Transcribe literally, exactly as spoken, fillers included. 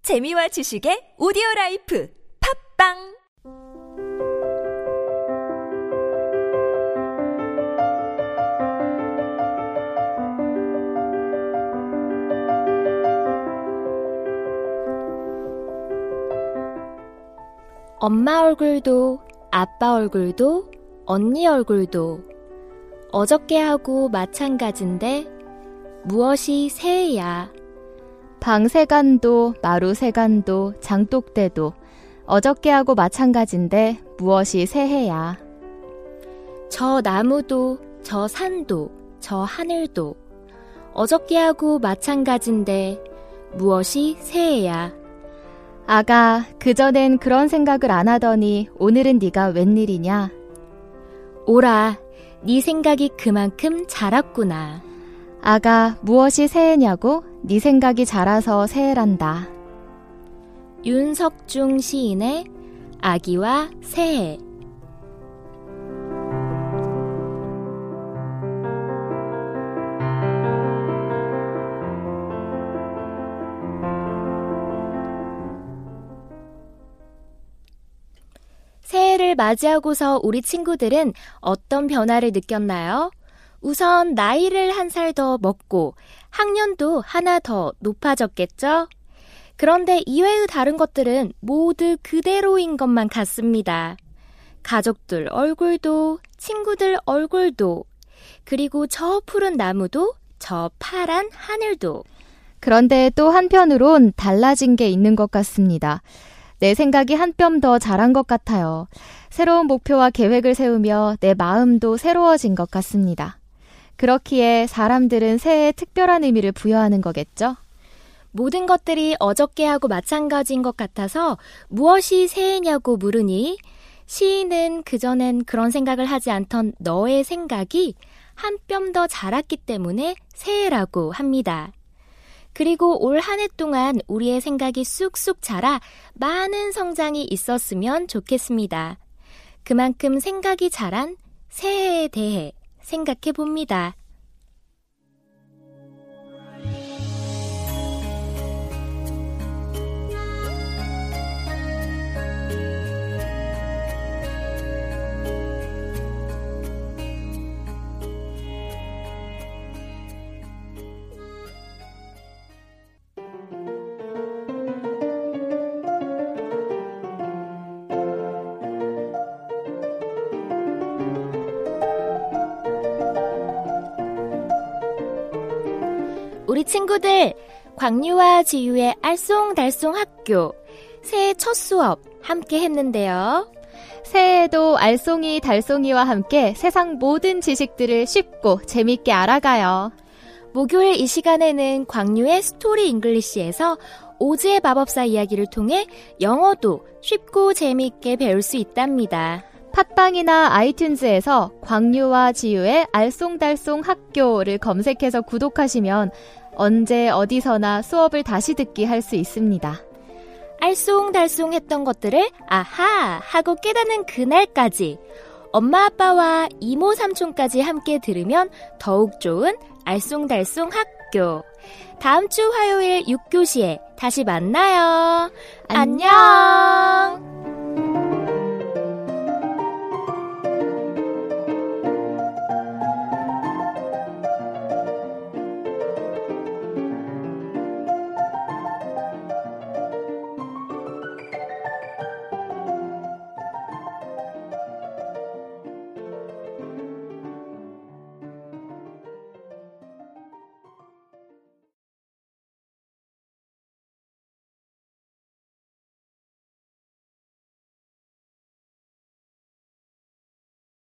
재미와 지식의 오디오라이프 팝빵 엄마 얼굴도 아빠 얼굴도 언니 얼굴도 어저께하고 마찬가지인데 무엇이 새해야. 방세간도 마루세간도 장독대도 어저께하고 마찬가지인데 무엇이 새해야. 저 나무도 저 산도 저 하늘도 어저께하고 마찬가지인데 무엇이 새해야. 아가, 그전엔 그런 생각을 안 하더니 오늘은 네가 웬일이냐. 오라, 네 생각이 그만큼 자랐구나. 아가, 무엇이 새해냐고? 네 생각이 자라서 새해란다. 윤석중 시인의 아기와 새해. 새해를 맞이하고서 우리 친구들은 어떤 변화를 느꼈나요? 우선 나이를 한 살 더 먹고 학년도 하나 더 높아졌겠죠? 그런데 이외의 다른 것들은 모두 그대로인 것만 같습니다. 가족들 얼굴도, 친구들 얼굴도, 그리고 저 푸른 나무도, 저 파란 하늘도. 그런데 또 한편으론 달라진 게 있는 것 같습니다. 내 생각이 한 뼘 더 자란 것 같아요. 새로운 목표와 계획을 세우며 내 마음도 새로워진 것 같습니다. 그렇기에 사람들은 새해에 특별한 의미를 부여하는 거겠죠? 모든 것들이 어저께하고 마찬가지인 것 같아서 무엇이 새해냐고 물으니 시인은 그전엔 그런 생각을 하지 않던 너의 생각이 한 뼘 더 자랐기 때문에 새해라고 합니다. 그리고 올 한 해 동안 우리의 생각이 쑥쑥 자라 많은 성장이 있었으면 좋겠습니다. 그만큼 생각이 자란 새해에 대해 생각해 봅니다. 우리 친구들, 광유와 지유의 알쏭달쏭 학교 새해 첫 수업 함께 했는데요. 새해에도 알쏭이 달쏭이와 함께 세상 모든 지식들을 쉽고 재밌게 알아가요. 목요일 이 시간에는 광유의 스토리 잉글리시에서 오즈의 마법사 이야기를 통해 영어도 쉽고 재밌게 배울 수 있답니다. 팟빵이나 아이튠즈에서 광유와 지유의 알쏭달쏭 학교를 검색해서 구독하시면 언제 어디서나 수업을 다시 듣기 할 수 있습니다. 알쏭달쏭 했던 것들을 아하 하고 깨닫는 그날까지 엄마 아빠와 이모 삼촌까지 함께 들으면 더욱 좋은 알쏭달쏭 학교. 다음 주 화요일 육 교시에 다시 만나요. 안녕.